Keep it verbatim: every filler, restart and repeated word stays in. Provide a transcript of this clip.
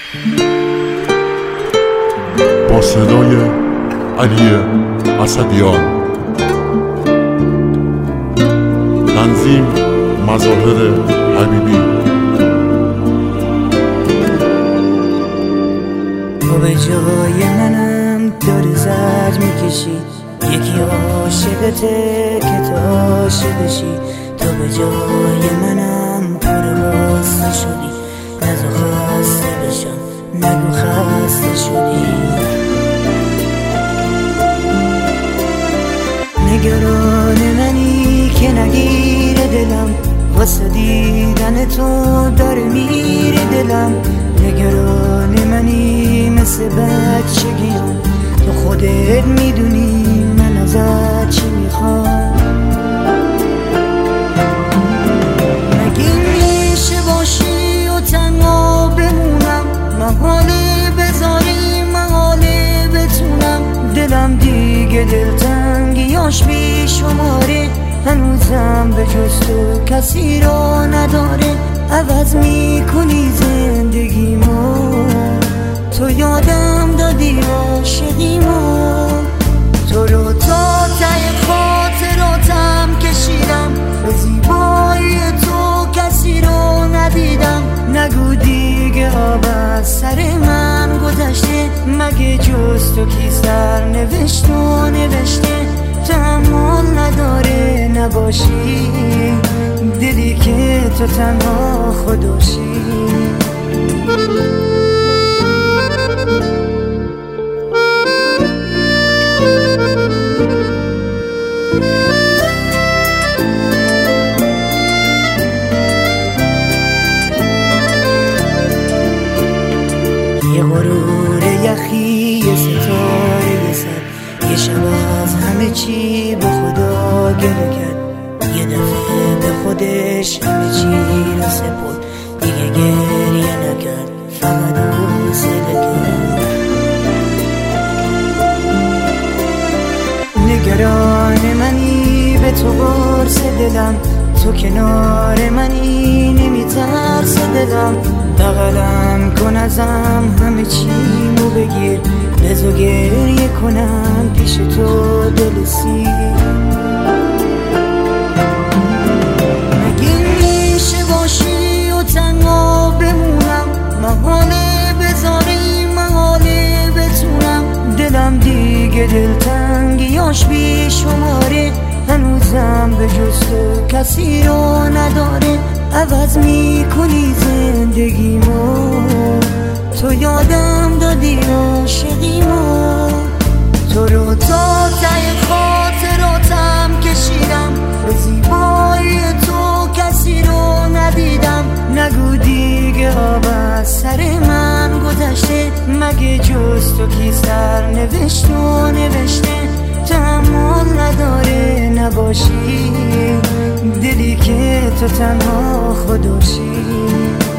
با صدای علی اسدیان، تنظیم مظاهر حبیبی. تو به جای منم داری زج میکشی، یکی عاشقته که تو عاشقشی. تو به جای منم پر واسه شدی، نزو خسته بشم نگو خسته شدی. نگران منی که نگیره دلم، واسه دیدن تو داره میره دلم. نگران منی مثل بچگیم، تو خودت میدونی من ازت چی میخوام. مگه میشه باشی و تنها بمونم، محاله بذاری محاله بتونم. دلم دیگه دلتنگیاش بی شماره، هنوزم به جز تو کسی رو نداره. عوض میکنی زندگیمو، تو یادم دادی عاشقیمو. تو رو تا ته خاطراتم کشیدم، به زیبایی تو کسی رو ندیدم. نگو دیگه آب از سر من گذشته، مگه جز تو کی سر نوشت و نوشته. تحمل نداره نباشی، دلی که تو تنها خودشی. یه غرور یخی، یه ستاره یه سر، یه شب از همه چی به خدا گله کرد. یه دفعه به خودش همه چی رو سپرد، دیگه گریه نکرد فقط حوصله کرد. نگران منی به تو قرص دلم، تو کنار منی نمیترس دلم. بغلم کن ازم همه چیمو بگیر، بزو گریه کنم پیش تو دل سیر. مگه میشه باشی و تنها بمونم، محاله بذاری محاله بتونم. دلم دیگه دلتنگیاش بی شماره، هنوزم به جز تو کسی رو نداره. عوض میکنی زندگیمو، تو یادم دادی عاشقیمو. تو رو تا ته خاطراتم کشیدم، به زیبایی تو کسی رو ندیدم. نگو دیگه آب از سر من گذشته، مگه جز تو کی سر نوشت و نوشته. تحمل نداره نباشی، دلی که تو تنها خودشی.